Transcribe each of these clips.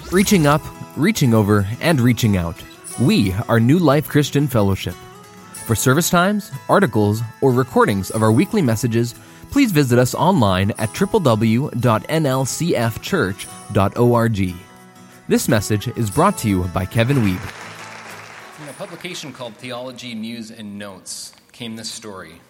Reaching up, reaching over, and reaching out. We are New Life Christian Fellowship. For service times, articles, or recordings of our weekly messages, please visit us online at www.nlcfchurch.org. This message is brought to you by Kevin Wiebe. From a publication called Theology, Muse, and Notes came this story.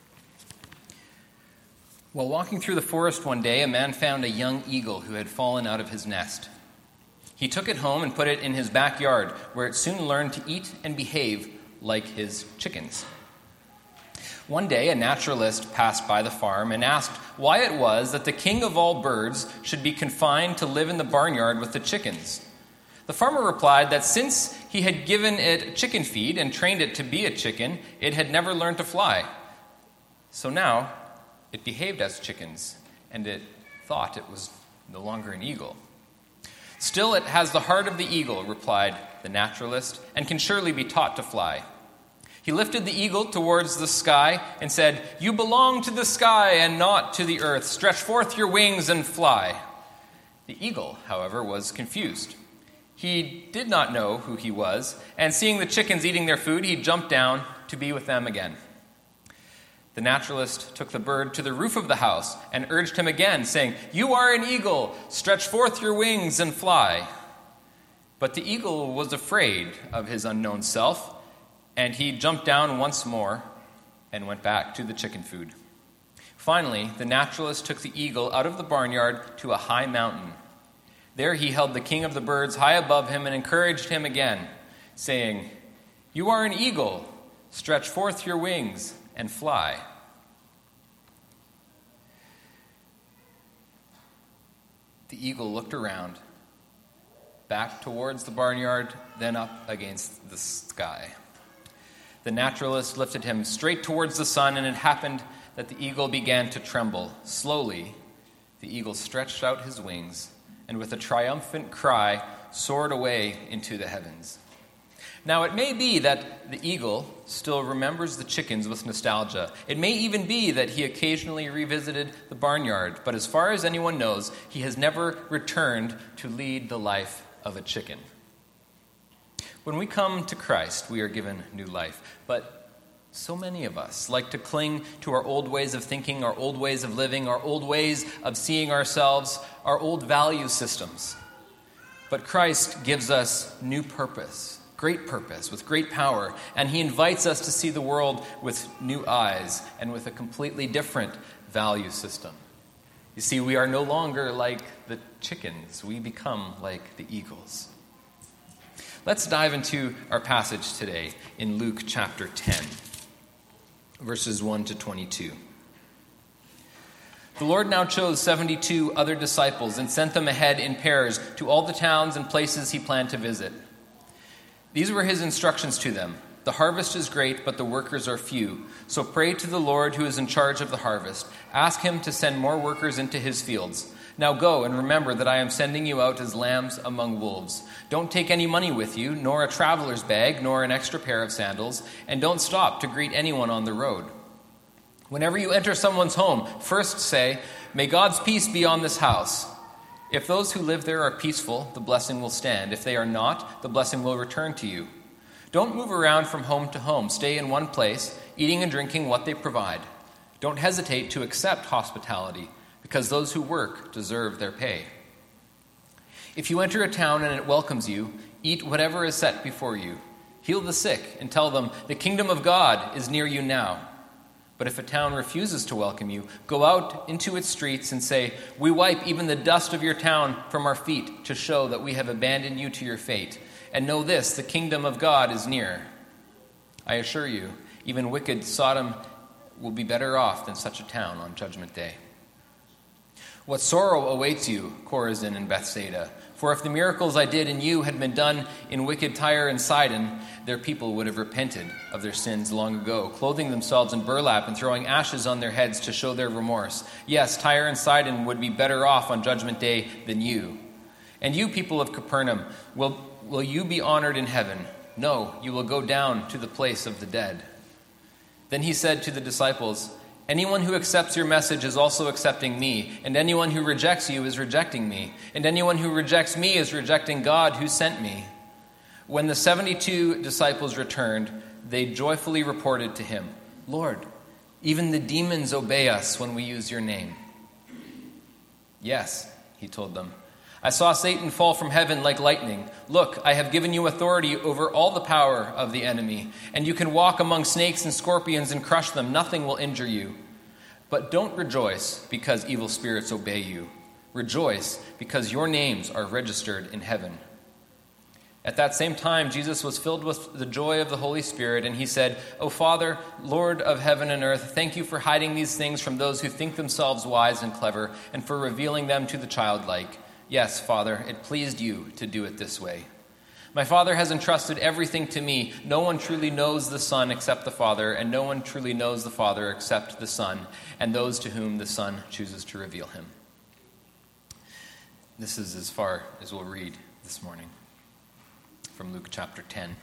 While walking through the forest one day, a man found a young eagle who had fallen out of his nest. He took it home and put it in his backyard, where it soon learned to eat and behave like his chickens. One day, a naturalist passed by the farm and asked why it was that the king of all birds should be confined to live in the barnyard with the chickens. The farmer replied that since he had given it chicken feed and trained it to be a chicken, it had never learned to fly. So now, it behaved as chickens, and it thought it was no longer an eagle. Still, it has the heart of the eagle, replied the naturalist, and can surely be taught to fly. He lifted the eagle towards the sky and said, "You belong to the sky and not to the earth. Stretch forth your wings and fly." The eagle, however, was confused. He did not know who he was, and seeing the chickens eating their food, he jumped down to be with them again. The naturalist took the bird to the roof of the house and urged him again, saying, "You are an eagle. Stretch forth your wings and fly." But the eagle was afraid of his unknown self, and he jumped down once more and went back to the chicken food. Finally, the naturalist took the eagle out of the barnyard to a high mountain. There he held the king of the birds high above him and encouraged him again, saying, "You are an eagle. Stretch forth your wings and fly." The eagle looked around, back towards the barnyard, then up against the sky. The naturalist lifted him straight towards the sun, and it happened that the eagle began to tremble. Slowly, the eagle stretched out his wings, and with a triumphant cry, soared away into the heavens. Now, it may be that the eagle still remembers the chickens with nostalgia. It may even be that he occasionally revisited the barnyard, but as far as anyone knows, he has never returned to lead the life of a chicken. When we come to Christ, we are given new life, but so many of us like to cling to our old ways of thinking, our old ways of living, our old ways of seeing ourselves, our old value systems. But Christ gives us new purpose, great purpose, with great power, and he invites us to see the world with new eyes and with a completely different value system. You see, we are no longer like the chickens. We become like the eagles. Let's dive into our passage today in Luke chapter 10, verses 1 to 22. The Lord now chose 72 other disciples and sent them ahead in pairs to all the towns and places he planned to visit. These were his instructions to them. "The harvest is great, but the workers are few. So pray to the Lord who is in charge of the harvest. Ask him to send more workers into his fields. Now go and remember that I am sending you out as lambs among wolves. Don't take any money with you, nor a traveler's bag, nor an extra pair of sandals, and don't stop to greet anyone on the road. Whenever you enter someone's home, first say, 'May God's peace be on this house.' If those who live there are peaceful, the blessing will stand. If they are not, the blessing will return to you. Don't move around from home to home. Stay in one place, eating and drinking what they provide. Don't hesitate to accept hospitality, because those who work deserve their pay. If you enter a town and it welcomes you, eat whatever is set before you. Heal the sick and tell them, 'The kingdom of God is near you now.' But if a town refuses to welcome you, go out into its streets and say, 'We wipe even the dust of your town from our feet to show that we have abandoned you to your fate. And know this, the kingdom of God is near.' I assure you, even wicked Sodom will be better off than such a town on Judgment Day. What sorrow awaits you, Chorazin and Bethsaida! For if the miracles I did in you had been done in wicked Tyre and Sidon, their people would have repented of their sins long ago, clothing themselves in burlap and throwing ashes on their heads to show their remorse. Yes, Tyre and Sidon would be better off on Judgment Day than you. And you, people of Capernaum, will you be honored in heaven? No, you will go down to the place of the dead." Then he said to the disciples, Anyone who accepts your message is also accepting me, and anyone who rejects you is rejecting me, and anyone who rejects me is rejecting God who sent me." When the 72 disciples returned, they joyfully reported to him, "Lord, even the demons obey us when we use your name." "Yes," he told them. "I saw Satan fall from heaven like lightning. Look, I have given you authority over all the power of the enemy, and you can walk among snakes and scorpions and crush them. Nothing will injure you. But don't rejoice because evil spirits obey you. Rejoice because your names are registered in heaven." At that same time, Jesus was filled with the joy of the Holy Spirit, and he said, "O Father, Lord of heaven and earth, thank you for hiding these things from those who think themselves wise and clever, and for revealing them to the childlike. Yes, Father, it pleased you to do it this way. My Father has entrusted everything to me. No one truly knows the Son except the Father, and no one truly knows the Father except the Son, and those to whom the Son chooses to reveal him." This is as far as we'll read this morning from Luke chapter 10.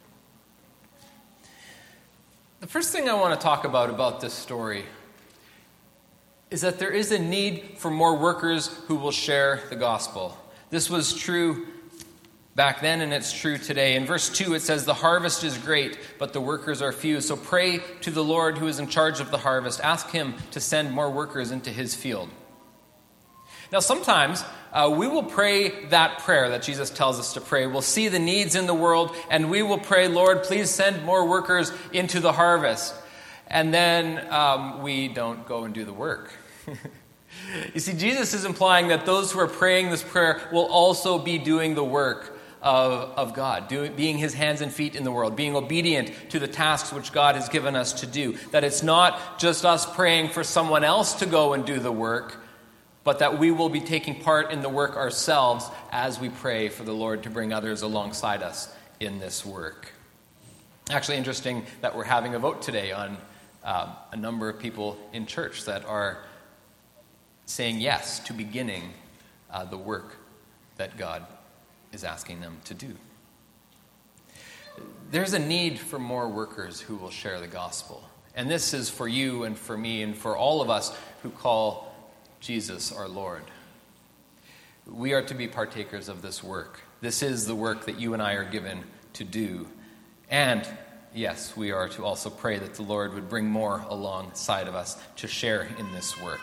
The first thing I want to talk about this story is that there is a need for more workers who will share the gospel. This was true back then, and it's true today. In verse 2, it says, "The harvest is great, but the workers are few. So pray to the Lord who is in charge of the harvest. Ask him to send more workers into his field." Now, sometimes we will pray that prayer that Jesus tells us to pray. We'll see the needs in the world, and we will pray, "Lord, please send more workers into the harvest." And then we don't go and do the work. You see, Jesus is implying that those who are praying this prayer will also be doing the work of God, being his hands and feet in the world, being obedient to the tasks which God has given us to do. That it's not just us praying for someone else to go and do the work, but that we will be taking part in the work ourselves as we pray for the Lord to bring others alongside us in this work. Actually, interesting that we're having a vote today on a number of people in church that are saying yes to beginning the work that God is asking them to do. There's a need for more workers who will share the gospel. And this is for you and for me and for all of us who call Jesus our Lord. We are to be partakers of this work. This is the work that you and I are given to do. And yes, we are to also pray that the Lord would bring more alongside of us to share in this work.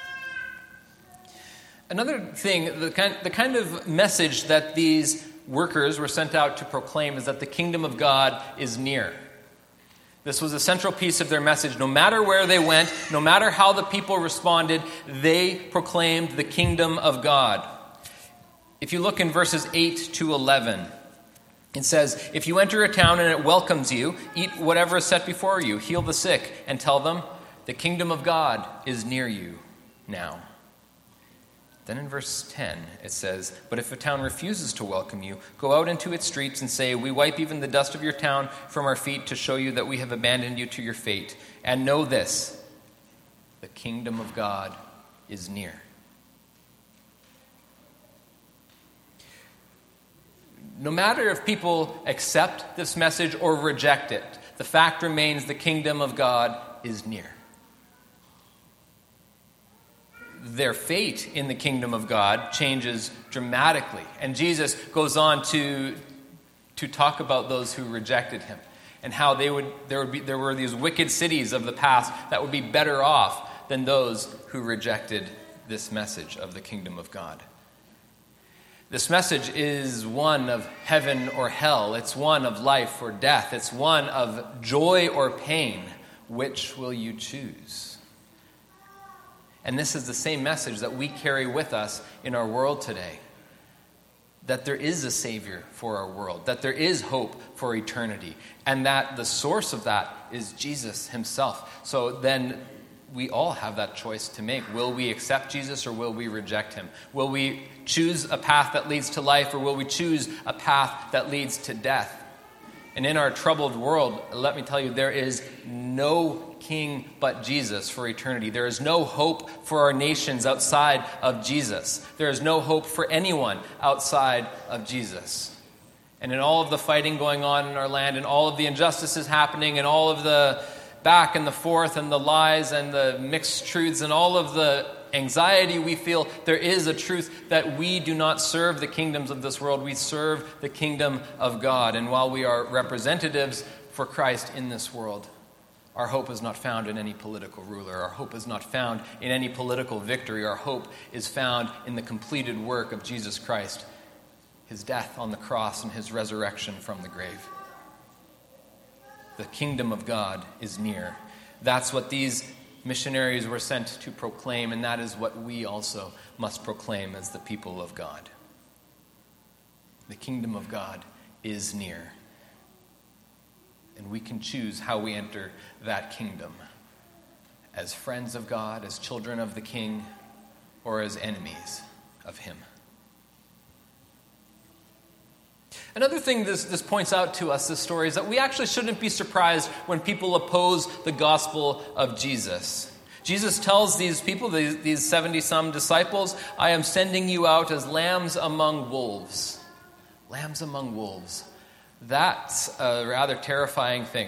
Another thing, the kind of message that these workers were sent out to proclaim is that the kingdom of God is near. This was a central piece of their message. No matter where they went, no matter how the people responded, they proclaimed the kingdom of God. If you look in verses 8 to 11, it says, "If you enter a town and it welcomes you, eat whatever is set before you, heal the sick, and tell them, the kingdom of God is near you now." Then in verse 10, it says, "But if a town refuses to welcome you, go out into its streets and say, 'We wipe even the dust of your town from our feet to show you that we have abandoned you to your fate. And know this, the kingdom of God is near.'" No matter if people accept this message or reject it, the fact remains the kingdom of God is near. Their fate in the kingdom of God changes dramatically. And Jesus goes on to talk about those who rejected him and how there were these wicked cities of the past that would be better off than those who rejected this message of the kingdom of God. This message is one of heaven or hell. It's one of life or death. It's one of joy or pain. Which will you choose? And this is the same message that we carry with us in our world today. That there is a Savior for our world. That there is hope for eternity. And that the source of that is Jesus himself. So then we all have that choice to make. Will we accept Jesus or will we reject him? Will we choose a path that leads to life or will we choose a path that leads to death? And in our troubled world, let me tell you, there is no king but Jesus for eternity. There is no hope for our nations outside of Jesus. There is no hope for anyone outside of Jesus. And in all of the fighting going on in our land and all of the injustices happening and all of the back and the forth and the lies and the mixed truths and all of the anxiety we feel, there is a truth that we do not serve the kingdoms of this world. We serve the kingdom of God. And while we are representatives for Christ in this world, our hope is not found in any political ruler. Our hope is not found in any political victory. Our hope is found in the completed work of Jesus Christ, his death on the cross and his resurrection from the grave. The kingdom of God is near. That's what these missionaries were sent to proclaim, and that is what we also must proclaim as the people of God. The kingdom of God is near. And we can choose how we enter that kingdom, as friends of God, as children of the King, or as enemies of him. Another thing this points out to us, this story, is that we actually shouldn't be surprised when people oppose the gospel of Jesus. Jesus tells these people, these 70-some disciples, I am sending you out as lambs among wolves. Lambs among wolves. That's a rather terrifying thing.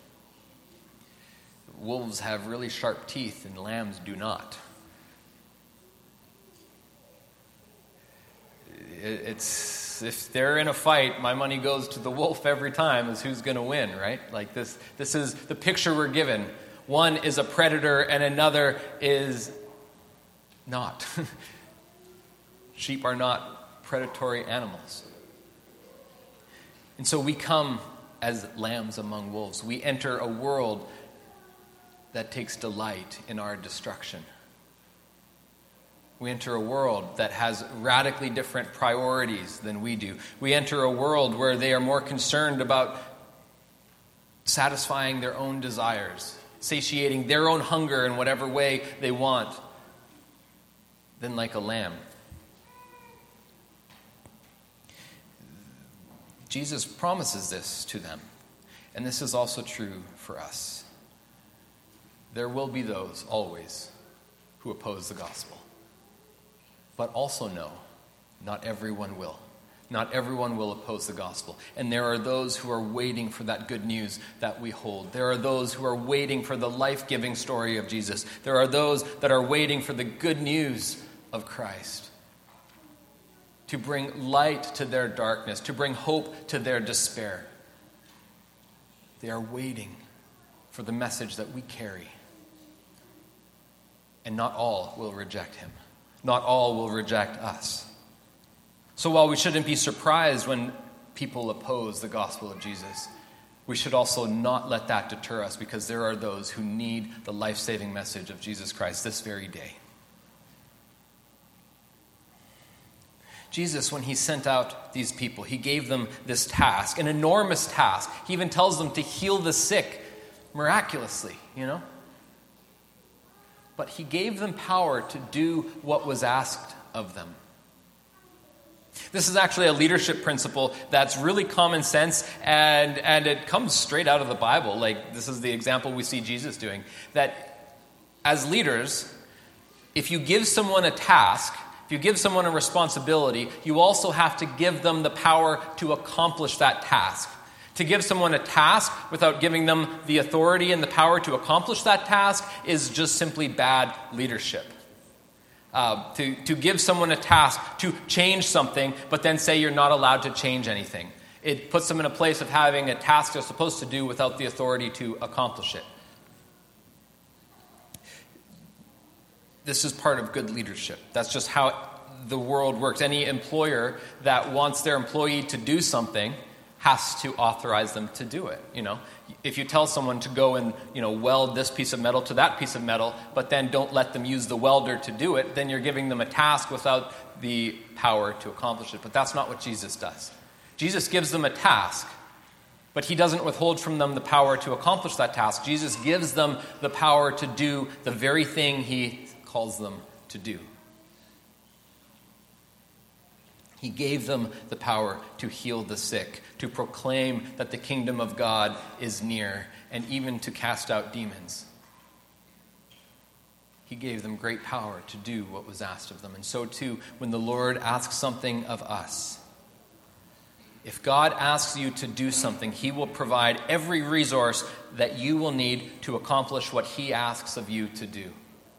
Wolves have really sharp teeth and lambs do not. If they're in a fight, my money goes to the wolf every time as who's going to win, right? Like this is the picture we're given. One is a predator and another is not. Sheep are not predatory animals. And so we come as lambs among wolves. We enter a world that takes delight in our destruction. We enter a world that has radically different priorities than we do. We enter a world where they are more concerned about satisfying their own desires, satiating their own hunger in whatever way they want, than like a lamb. Jesus promises this to them, and this is also true for us. There will be those, always, who oppose the gospel. But also know, not everyone will. Not everyone will oppose the gospel. And there are those who are waiting for that good news that we hold. There are those who are waiting for the life-giving story of Jesus. There are those that are waiting for the good news of Christ, to bring light to their darkness, to bring hope to their despair. They are waiting for the message that we carry. And not all will reject him. Not all will reject us. So while we shouldn't be surprised when people oppose the gospel of Jesus, we should also not let that deter us, because there are those who need the life-saving message of Jesus Christ this very day. Jesus, when he sent out these people, he gave them this task, an enormous task. He even tells them to heal the sick miraculously, But he gave them power to do what was asked of them. This is actually a leadership principle that's really common sense, and it comes straight out of the Bible. Like, this is the example we see Jesus doing. That as leaders, if you give someone a task, if you give someone a responsibility, you also have to give them the power to accomplish that task. To give someone a task without giving them the authority and the power to accomplish that task is just simply bad leadership. To give someone a task to change something, but then say you're not allowed to change anything. It puts them in a place of having a task they're supposed to do without the authority to accomplish it. This is part of good leadership. That's just how the world works. Any employer that wants their employee to do something has to authorize them to do it. If you tell someone to go and weld this piece of metal to that piece of metal, but then don't let them use the welder to do it, then you're giving them a task without the power to accomplish it. But that's not what Jesus does. Jesus gives them a task, but he doesn't withhold from them the power to accomplish that task. Jesus gives them the power to do the very thing he calls them to do. He gave them the power to heal the sick, to proclaim that the kingdom of God is near, and even to cast out demons. He gave them great power to do what was asked of them. And so too, when the Lord asks something of us, If God asks you to do something, he will provide every resource that you will need to accomplish what he asks of you to do.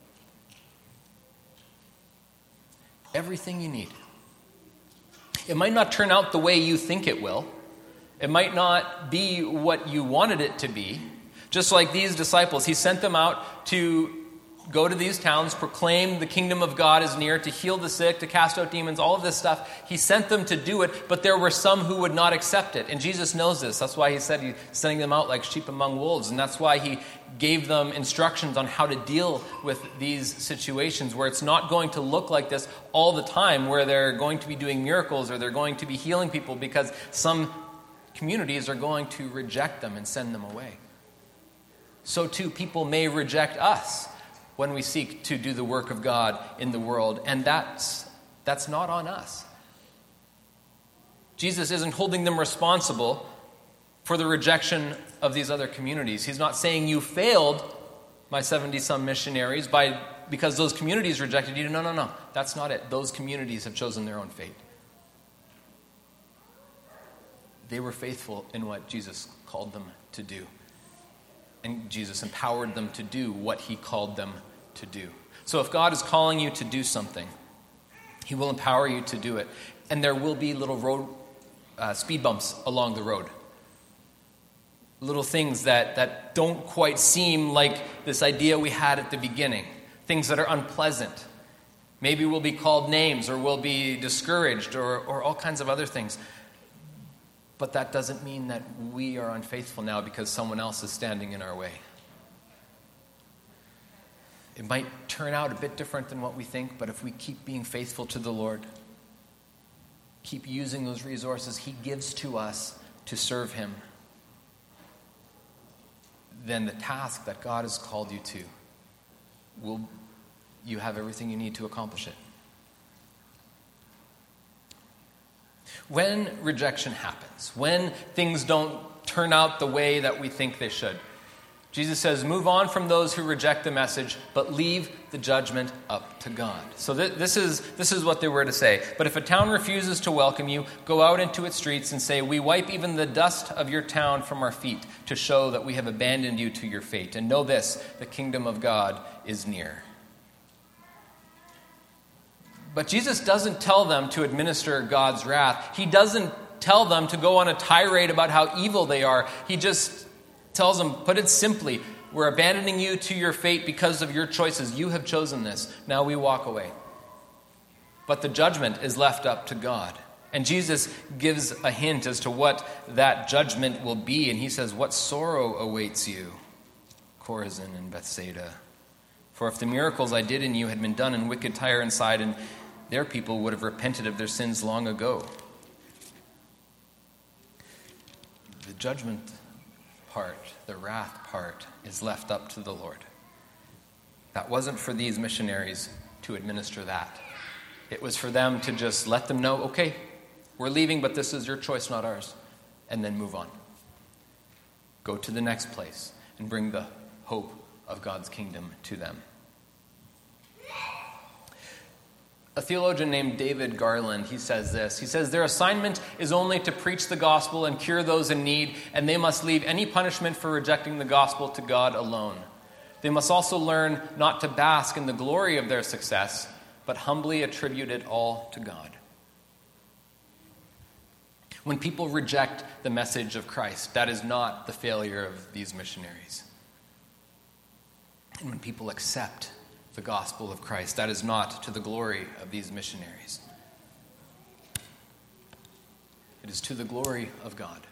Everything you need. It might not turn out the way you think it will. It might not be what you wanted it to be. Just like these disciples, he sent them out to go to these towns, proclaim the kingdom of God is near, to heal the sick, to cast out demons, all of this stuff. He sent them to do it, but there were some who would not accept it. And Jesus knows this. That's why he said he's sending them out like sheep among wolves. And that's why he gave them instructions on how to deal with these situations where it's not going to look like this all the time, where they're going to be doing miracles or they're going to be healing people, because some communities are going to reject them and send them away. So too, people may reject us when we seek to do the work of God in the world, and that's not on us. Jesus isn't holding them responsible for the rejection of these other communities. He's not saying you failed, my 70-some missionaries, because those communities rejected you. No. That's not it. Those communities have chosen their own fate. They were faithful in what Jesus called them to do. And Jesus empowered them to do what he called them to do. So if God is calling you to do something, he will empower you to do it. And there will be little road speed bumps along the road. Little things that don't quite seem like this idea we had at the beginning. Things that are unpleasant. Maybe we'll be called names, or we'll be discouraged, or all kinds of other things. But that doesn't mean that we are unfaithful now because someone else is standing in our way. It might turn out a bit different than what we think, but if we keep being faithful to the Lord, keep using those resources he gives to us to serve him, then the task that God has called you to, you have everything you need to accomplish it. When rejection happens, when things don't turn out the way that we think they should, Jesus says, move on from those who reject the message, but leave the judgment up to God. So this is what they were to say. But if a town refuses to welcome you, go out into its streets and say, we wipe even the dust of your town from our feet to show that we have abandoned you to your fate. And know this, the kingdom of God is near. But Jesus doesn't tell them to administer God's wrath. He doesn't tell them to go on a tirade about how evil they are. He just tells them, put it simply, we're abandoning you to your fate because of your choices. You have chosen this. Now we walk away. But the judgment is left up to God. And Jesus gives a hint as to what that judgment will be. And he says, what sorrow awaits you, Chorazin and Bethsaida? For if the miracles I did in you had been done in wicked Tyre and Sidon, their people would have repented of their sins long ago. The judgment part, the wrath part, is left up to the Lord. That wasn't for these missionaries to administer that. It was for them to just let them know, okay, we're leaving, but this is your choice, not ours. And then move on. Go to the next place and bring the hope of God's kingdom to them. A theologian named David Garland, he says this. He says, their assignment is only to preach the gospel and cure those in need, and they must leave any punishment for rejecting the gospel to God alone. They must also learn not to bask in the glory of their success, but humbly attribute it all to God. When people reject the message of Christ, that is not the failure of these missionaries. And when people accept the gospel of Christ, that is not to the glory of these missionaries. It is to the glory of God.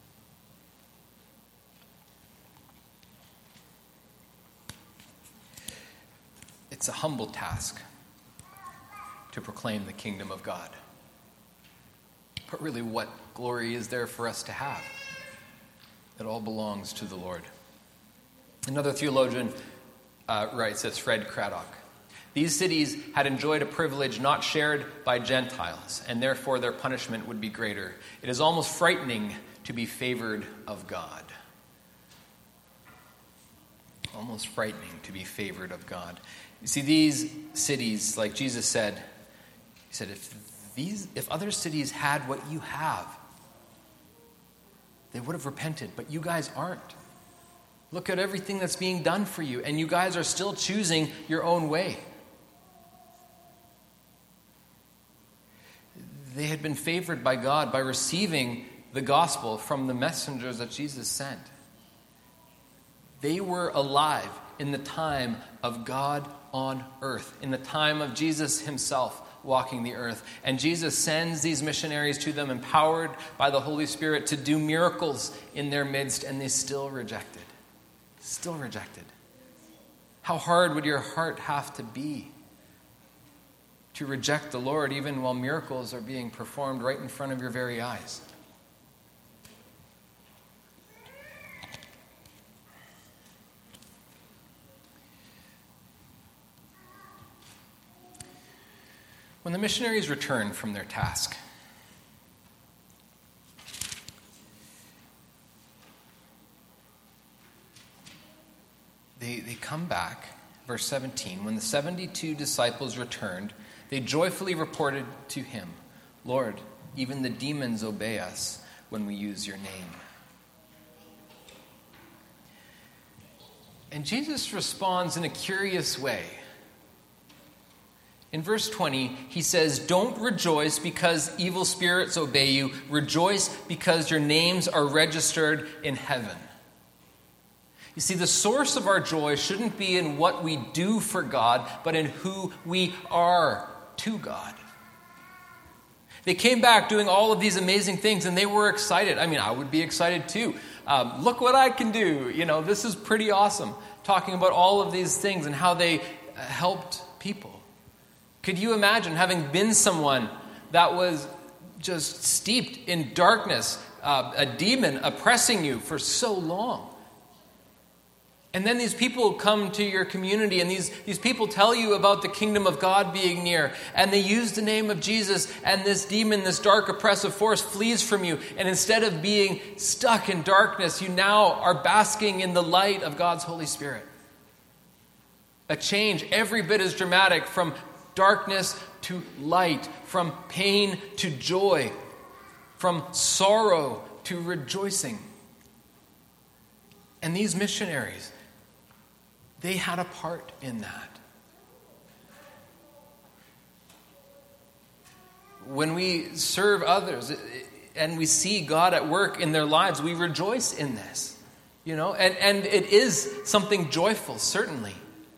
It's a humble task to proclaim the kingdom of God. But really, what glory is there for us to have? It all belongs to the Lord. Another theologian writes, it's Fred Craddock. These cities had enjoyed a privilege not shared by Gentiles, and therefore their punishment would be greater. It is almost frightening to be favored of God. Almost frightening to be favored of God. You see, these cities, like Jesus said, he said, if other cities had what you have, they would have repented, but you guys aren't. Look at everything that's being done for you, and you guys are still choosing your own way. They had been favored by God by receiving the gospel from the messengers that Jesus sent. They were alive in the time of God on earth, in the time of Jesus himself walking the earth. And Jesus sends these missionaries to them, empowered by the Holy Spirit, to do miracles in their midst, and they still rejected. Still rejected. How hard would your heart have to be to reject the Lord even while miracles are being performed right in front of your very eyes? When the missionaries returned from their task, they come back, verse 17. When the 72 disciples returned, they joyfully reported to him, "Lord, even the demons obey us when we use your name." And Jesus responds in a curious way. In verse 20, he says, "Don't rejoice because evil spirits obey you. Rejoice because your names are registered in heaven." You see, the source of our joy shouldn't be in what we do for God, but in who we are to God. They came back doing all of these amazing things, and they were excited. I mean, I would be excited too. Look what I can do. This is pretty awesome. Talking about all of these things and how they helped people. Could you imagine having been someone that was just steeped in darkness, a demon oppressing you for so long? And then these people come to your community, and these people tell you about the kingdom of God being near, and they use the name of Jesus, and this demon, this dark oppressive force, flees from you. And instead of being stuck in darkness, you now are basking in the light of God's Holy Spirit. A change every bit as dramatic, from darkness to light, from pain to joy, from sorrow to rejoicing. And these missionaries, they had a part in that. When we serve others and we see God at work in their lives, we rejoice in this, and it is something joyful, certainly.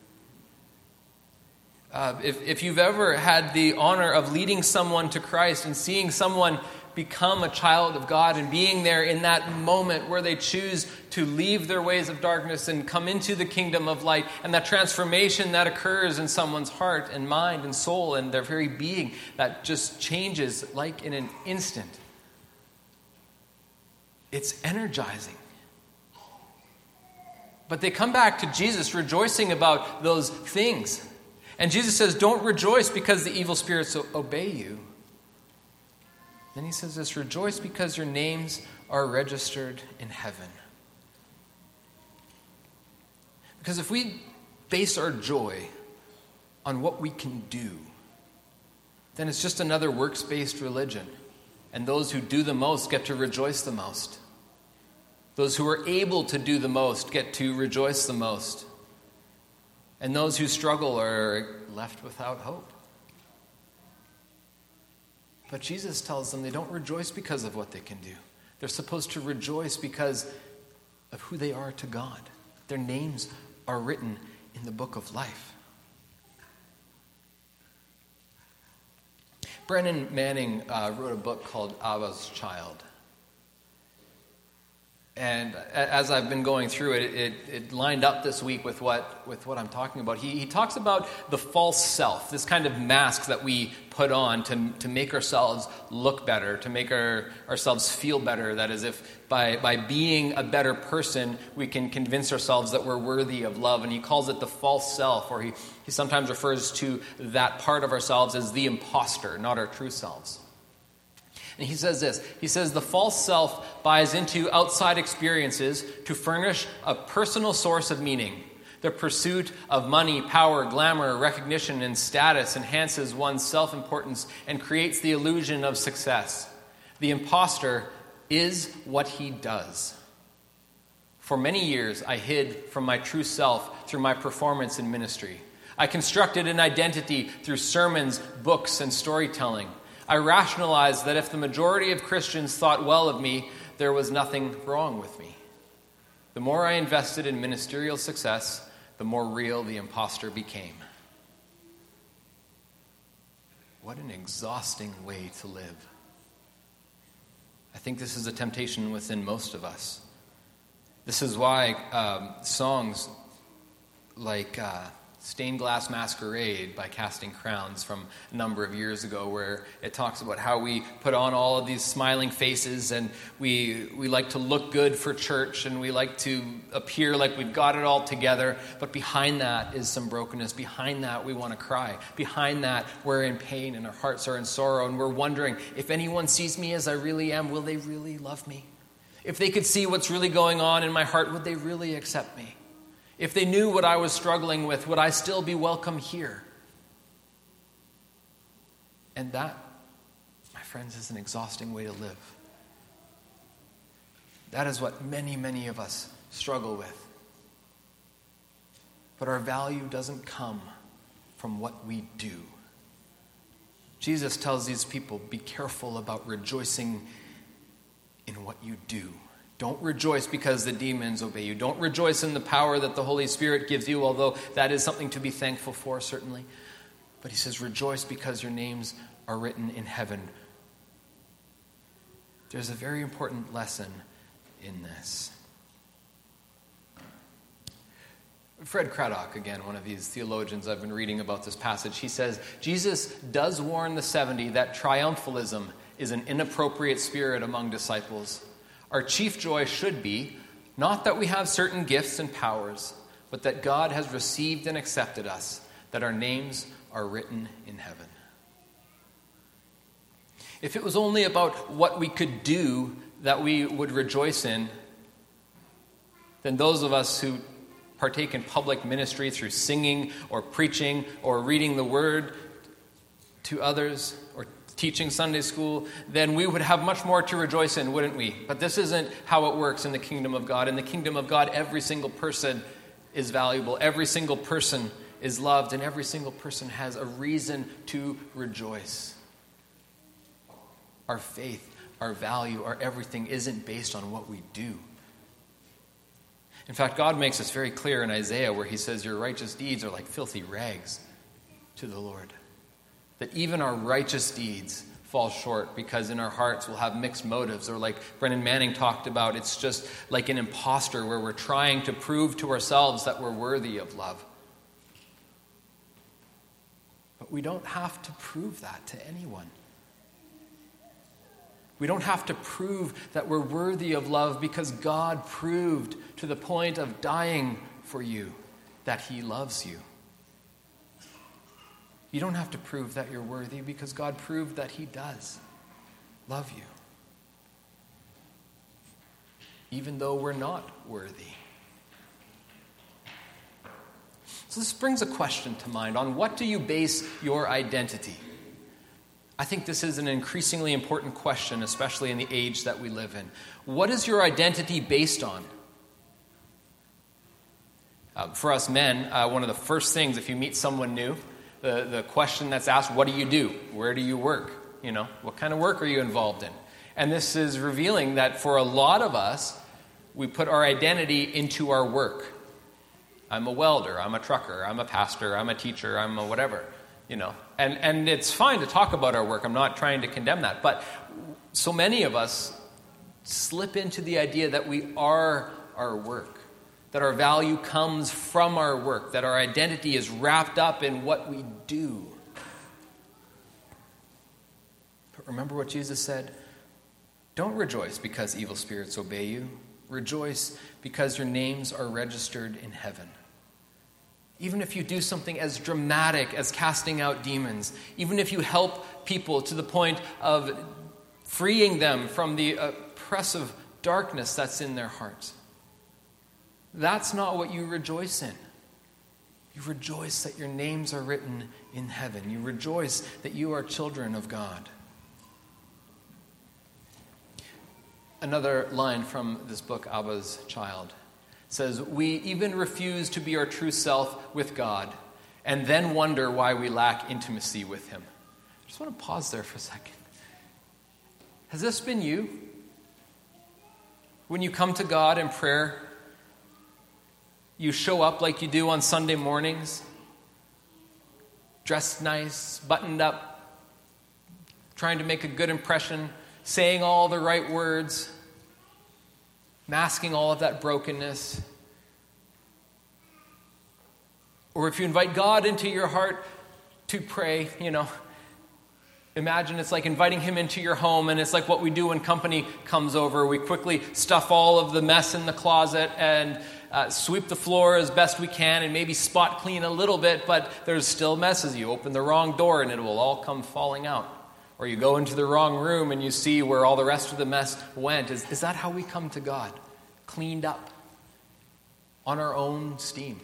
If you've ever had the honor of leading someone to Christ and seeing someone become a child of God and being there in that moment where they choose to leave their ways of darkness and come into the kingdom of light, and that transformation that occurs in someone's heart and mind and soul and their very being, that just changes like in an instant. It's energizing. But they come back to Jesus rejoicing about those things. And Jesus says, "Don't rejoice because the evil spirits obey you." Then he says this, "Rejoice because your names are registered in heaven." Because if we base our joy on what we can do, then it's just another works-based religion. And those who do the most get to rejoice the most. Those who are able to do the most get to rejoice the most. And those who struggle are left without hope. But Jesus tells them they don't rejoice because of what they can do. They're supposed to rejoice because of who they are to God. Their names are written in the book of life. Brennan Manning wrote a book called Abba's Child. And as I've been going through it, it lined up this week with what I'm talking about. He talks about the false self, this kind of mask that we put on to make ourselves look better, to make ourselves feel better. That is, if by being a better person, we can convince ourselves that we're worthy of love. And he calls it the false self, or he sometimes refers to that part of ourselves as the imposter, not our true selves. And he says this, he says, "The false self buys into outside experiences to furnish a personal source of meaning. The pursuit of money, power, glamour, recognition, and status enhances one's self-importance and creates the illusion of success. The imposter is what he does. For many years, I hid from my true self through my performance in ministry. I constructed an identity through sermons, books, and storytelling. I rationalized that if the majority of Christians thought well of me, there was nothing wrong with me. The more I invested in ministerial success, the more real the imposter became. What an exhausting way to live. I think this is a temptation within most of us. This is why songs like Stained Glass Masquerade by Casting Crowns from a number of years ago, where it talks about how we put on all of these smiling faces and we like to look good for church and we like to appear like we've got it all together, but behind that is some brokenness. Behind that we want to cry. Behind that we're in pain and our hearts are in sorrow and we're wondering, if anyone sees me as I really am, will they really love me? If they could see what's really going on in my heart, would they really accept me? If they knew what I was struggling with, would I still be welcome here? And that, my friends, is an exhausting way to live. That is what many, many of us struggle with. But our value doesn't come from what we do. Jesus tells these people, be careful about rejoicing in what you do. Don't rejoice because the demons obey you. Don't rejoice in the power that the Holy Spirit gives you, although that is something to be thankful for, certainly. But he says, rejoice because your names are written in heaven. There's a very important lesson in this. Fred Craddock, again, one of these theologians I've been reading about this passage, he says, Jesus does warn the 70 that triumphalism is an inappropriate spirit among disciples. Our chief joy should be not that we have certain gifts and powers, but that God has received and accepted us, that our names are written in heaven. If it was only about what we could do that we would rejoice in, then those of us who partake in public ministry through singing or preaching or reading the word to others or teaching Sunday school, then we would have much more to rejoice in, wouldn't we? But this isn't how it works in the kingdom of God. In the kingdom of God, every single person is valuable. Every single person is loved, and every single person has a reason to rejoice. Our faith, our value, our everything isn't based on what we do. In fact, God makes this very clear in Isaiah, where he says, your righteous deeds are like filthy rags to the Lord. That even our righteous deeds fall short because in our hearts we'll have mixed motives. Or like Brennan Manning talked about, it's just like an imposter where we're trying to prove to ourselves that we're worthy of love. But we don't have to prove that to anyone. We don't have to prove that we're worthy of love because God proved to the point of dying for you that he loves you. You don't have to prove that you're worthy because God proved that he does love you. Even though we're not worthy. So this brings a question to mind. On what do you base your identity? I think this is an increasingly important question, especially in the age that we live in. What is your identity based on? For us men, one of the first things, if you meet someone new, the question that's asked, what do you do? Where do you work? You know, what kind of work are you involved in? And this is revealing that for a lot of us, we put our identity into our work. I'm a welder, I'm a trucker, I'm a pastor, I'm a teacher, I'm a whatever, you know. And it's fine to talk about our work. I'm not trying to condemn that. But so many of us slip into the idea that we are our work. That our value comes from our work, that our identity is wrapped up in what we do. But remember what Jesus said? Don't rejoice because evil spirits obey you. Rejoice because your names are registered in heaven. Even if you do something as dramatic as casting out demons, even if you help people to the point of freeing them from the oppressive darkness that's in their hearts, that's not what you rejoice in. You rejoice that your names are written in heaven. You rejoice that you are children of God. Another line from this book, Abba's Child, says, "We even refuse to be our true self with God and then wonder why we lack intimacy with him." I just want to pause there for a second. Has this been you? When you come to God in prayer, you show up like you do on Sunday mornings, dressed nice, buttoned up, trying to make a good impression, saying all the right words, masking all of that brokenness. Or if you invite God into your heart to pray, imagine it's like inviting him into your home, and it's like what we do when company comes over. We quickly stuff all of the mess in the closet and sweep the floor as best we can and maybe spot clean a little bit, but there's still messes. You open the wrong door and it will all come falling out. Or you go into the wrong room and you see where all the rest of the mess went. Is that how we come to God? Cleaned up on our own steam.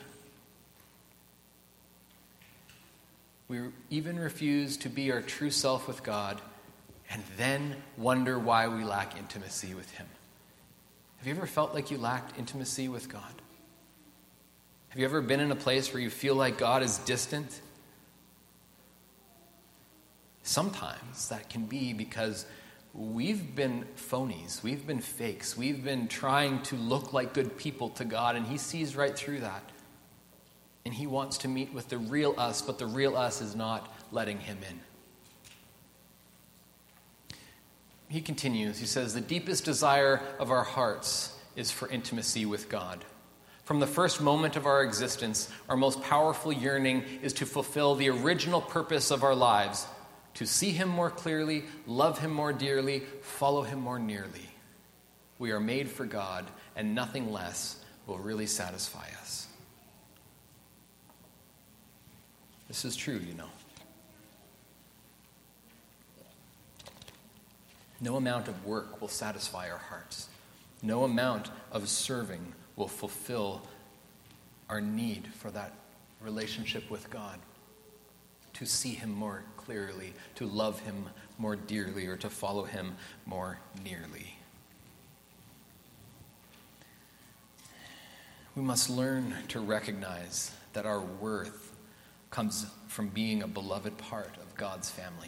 We even refuse to be our true self with God and then wonder why we lack intimacy with him. Have you ever felt like you lacked intimacy with God? Have you ever been in a place where you feel like God is distant? Sometimes that can be because we've been phonies, we've been fakes, we've been trying to look like good people to God, and he sees right through that. And he wants to meet with the real us, but the real us is not letting him in. He continues, he says, "The deepest desire of our hearts is for intimacy with God. From the first moment of our existence, our most powerful yearning is to fulfill the original purpose of our lives, to see him more clearly, love him more dearly, follow him more nearly. We are made for God, and nothing less will really satisfy us." This is true, No amount of work will satisfy our hearts. No amount of serving will fulfill our need for that relationship with God, to see him more clearly, to love him more dearly, or to follow him more nearly. We must learn to recognize that our worth comes from being a beloved part of God's family.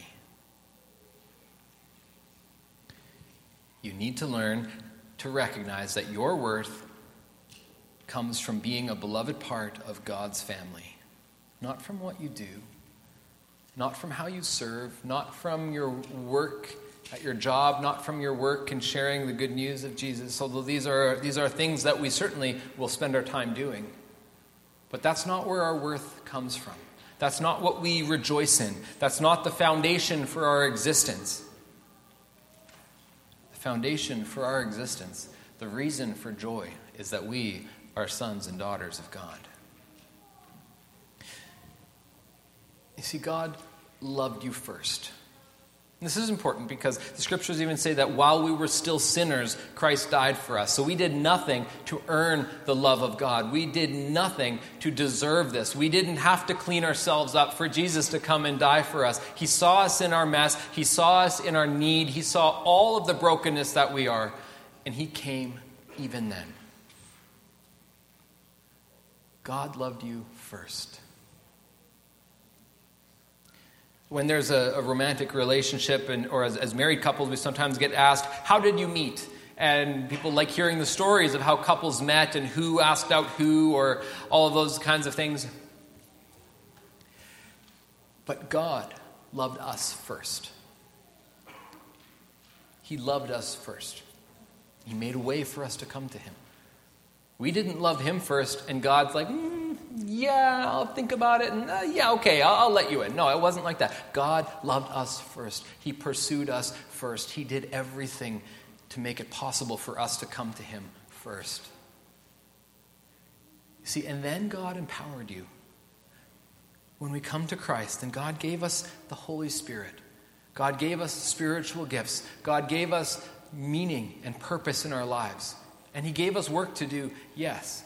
You need to learn to recognize that your worth comes from being a beloved part of God's family, not from what you do, not from how you serve, not from your work at your job, not from your work in sharing the good news of Jesus, although these are things that we certainly will spend our time doing. But that's not where our worth comes from. That's not what we rejoice in. That's not the foundation for our existence. The foundation for our existence, the reason for joy, is that we are sons and daughters of God. You see, God loved you first. This is important because the scriptures even say that while we were still sinners, Christ died for us. So we did nothing to earn the love of God. We did nothing to deserve this. We didn't have to clean ourselves up for Jesus to come and die for us. He saw us in our mess. He saw us in our need. He saw all of the brokenness that we are. And he came even then. God loved you first. When there's a romantic relationship, or as married couples, we sometimes get asked, how did you meet? And people like hearing the stories of how couples met and who asked out who, or all of those kinds of things. But God loved us first. He loved us first. He made a way for us to come to him. We didn't love him first, and God's like, yeah, I'll think about it, and okay, I'll let you in. No, it wasn't like that. God loved us first. He pursued us first. He did everything to make it possible for us to come to him first. See, and then God empowered you. When we come to Christ, and God gave us the Holy Spirit. God gave us spiritual gifts. God gave us meaning and purpose in our lives. And he gave us work to do, yes.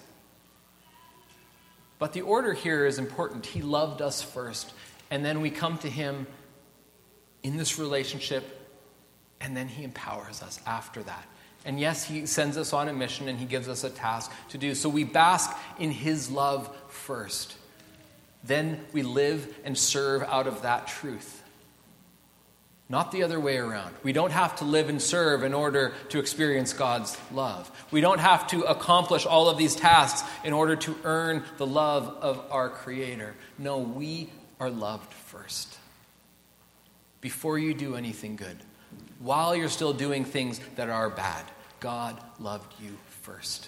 But the order here is important. He loved us first. And then we come to him in this relationship. And then he empowers us after that. And yes, he sends us on a mission and he gives us a task to do. So we bask in his love first. Then we live and serve out of that truth. Not the other way around. We don't have to live and serve in order to experience God's love. We don't have to accomplish all of these tasks in order to earn the love of our Creator. No, we are loved first. Before you do anything good, while you're still doing things that are bad, God loved you first.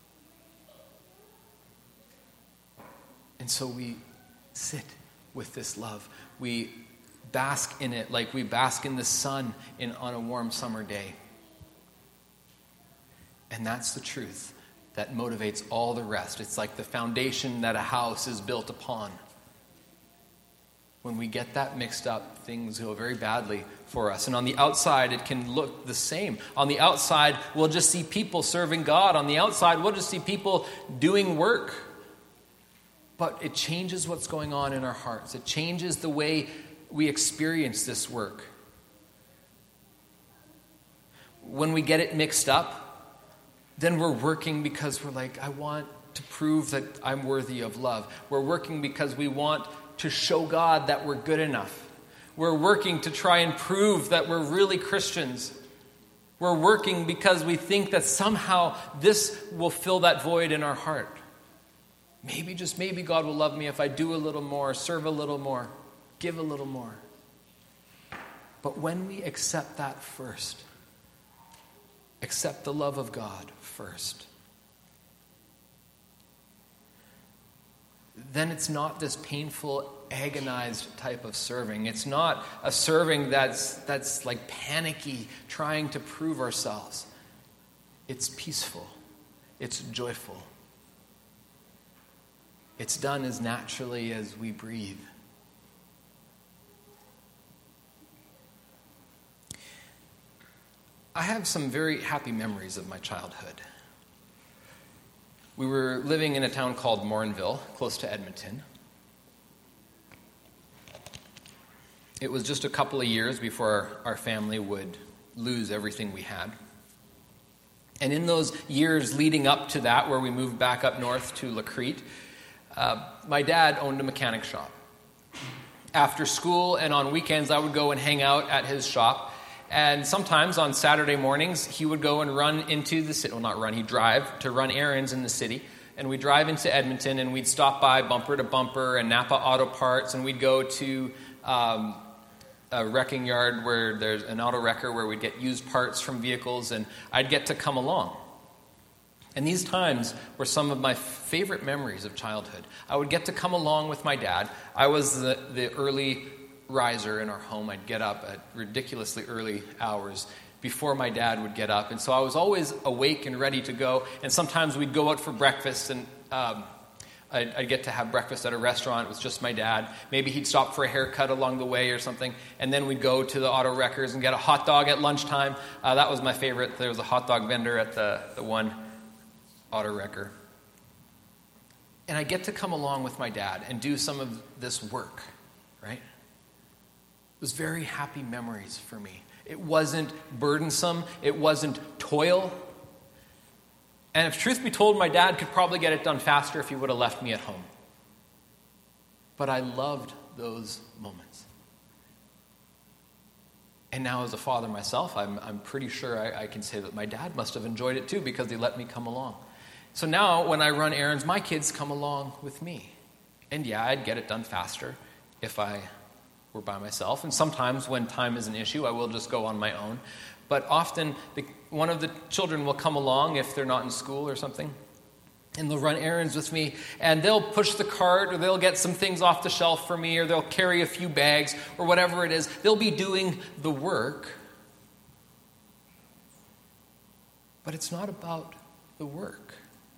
And so we sit with this love. We bask in it like we bask in the sun on a warm summer day. And that's the truth that motivates all the rest. It's like the foundation that a house is built upon. When we get that mixed up, things go very badly for us. And on the outside, it can look the same. On the outside, we'll just see people serving God. On the outside, we'll just see people doing work. But it changes what's going on in our hearts. It changes the way we experience this work. When we get it mixed up, then we're working because we're like, I want to prove that I'm worthy of love. We're working because we want to show God that we're good enough. We're working to try and prove that we're really Christians. We're working because we think that somehow this will fill that void in our heart. Maybe, just maybe, God will love me if I do a little more, serve a little more, give a little more. But when we accept that first, accept the love of God first, then it's not this painful, agonized type of serving. It's not a serving that's like panicky, trying to prove ourselves. It's peaceful. It's joyful. It's done as naturally as we breathe. I have some very happy memories of my childhood. We were living in a town called Morinville, close to Edmonton. It was just a couple of years before our family would lose everything we had. And in those years leading up to that, where we moved back up north to Lacrete, my dad owned a mechanic shop. After school and on weekends, I would go and hang out at his shop. And sometimes on Saturday mornings, he would go and run into the city. Well, not run, he'd drive to run errands in the city. And we'd drive into Edmonton, and we'd stop by Bumper to Bumper and Napa Auto Parts, and we'd go to a wrecking yard where there's an auto wrecker where we'd get used parts from vehicles, and I'd get to come along. And these times were some of my favorite memories of childhood. I would get to come along with my dad. I was the early riser in our home. I'd get up at ridiculously early hours before my dad would get up. And so I was always awake and ready to go. And sometimes we'd go out for breakfast, and I'd get to have breakfast at a restaurant. It was just my dad. Maybe he'd stop for a haircut along the way or something. And then we'd go to the auto wreckers and get a hot dog at lunchtime. That was my favorite. There was a hot dog vendor at the one auto wrecker. And I get to come along with my dad and do some of this work, right? It was very happy memories for me. It wasn't burdensome. It wasn't toil. And if truth be told, my dad could probably get it done faster if he would have left me at home. But I loved those moments. And now as a father myself, I'm pretty sure I can say that my dad must have enjoyed it too, because he let me come along. So now when I run errands, my kids come along with me. And yeah, I'd get it done faster if I were by myself. And sometimes when time is an issue, I will just go on my own. But often one of the children will come along if they're not in school or something, and they'll run errands with me, and they'll push the cart, or they'll get some things off the shelf for me, or they'll carry a few bags, or whatever it is. They'll be doing the work. But it's not about the work.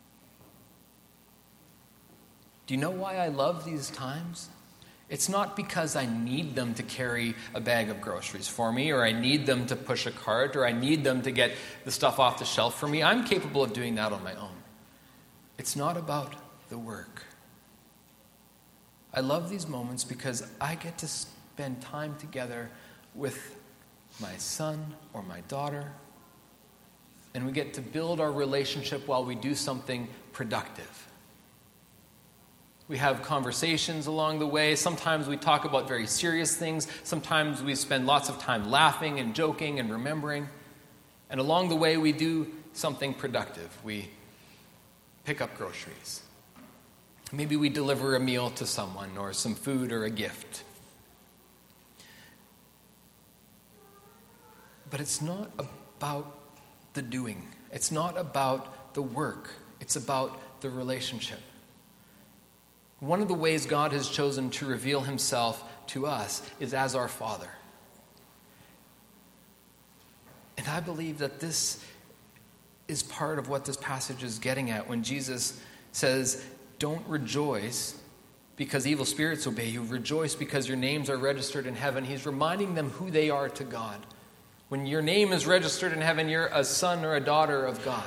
Do you know why I love these times? It's not because I need them to carry a bag of groceries for me, or I need them to push a cart, or I need them to get the stuff off the shelf for me. I'm capable of doing that on my own. It's not about the work. I love these moments because I get to spend time together with my son or my daughter, And we get to build our relationship while we do something productive. We have conversations along the way. Sometimes we talk about very serious things. Sometimes we spend lots of time laughing and joking and remembering. And along the way, we do something productive. We pick up groceries. Maybe we deliver a meal to someone, or some food or a gift. But it's not about the doing. It's not about the work. It's about the relationship. One of the ways God has chosen to reveal himself to us is as our Father. And I believe that this is part of what this passage is getting at when Jesus says, don't rejoice because evil spirits obey you. Rejoice because your names are registered in heaven. He's reminding them who they are to God. When your name is registered in heaven, you're a son or a daughter of God.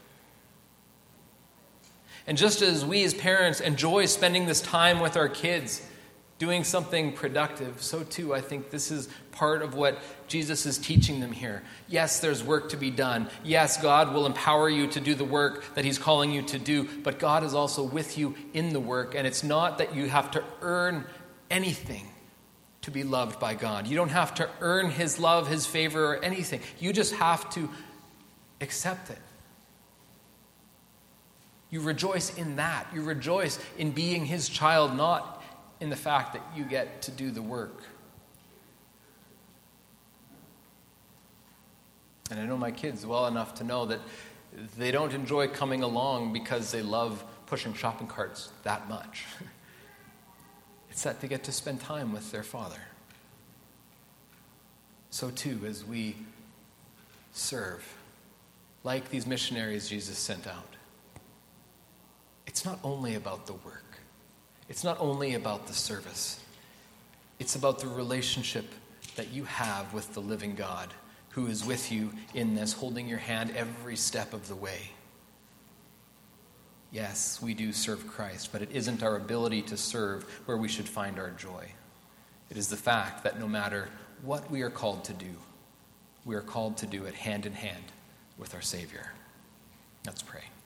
And just as we as parents enjoy spending this time with our kids, doing something productive, so too I think this is part of what Jesus is teaching them here. Yes, there's work to be done. Yes, God will empower you to do the work that he's calling you to do, but God is also with you in the work, and it's not that you have to earn anything to be loved by God. You don't have to earn his love, his favor, or anything. You just have to accept it. You rejoice in that. You rejoice in being his child, not in the fact that you get to do the work. And I know my kids well enough to know that they don't enjoy coming along because they love pushing shopping carts that much. It's that they get to spend time with their Father. So too, as we serve, like these missionaries Jesus sent out, it's not only about the work. It's not only about the service. It's about the relationship that you have with the living God who is with you in this, holding your hand every step of the way. Yes, we do serve Christ, but it isn't our ability to serve where we should find our joy. It is the fact that no matter what we are called to do, we are called to do it hand in hand with our Savior. Let's pray.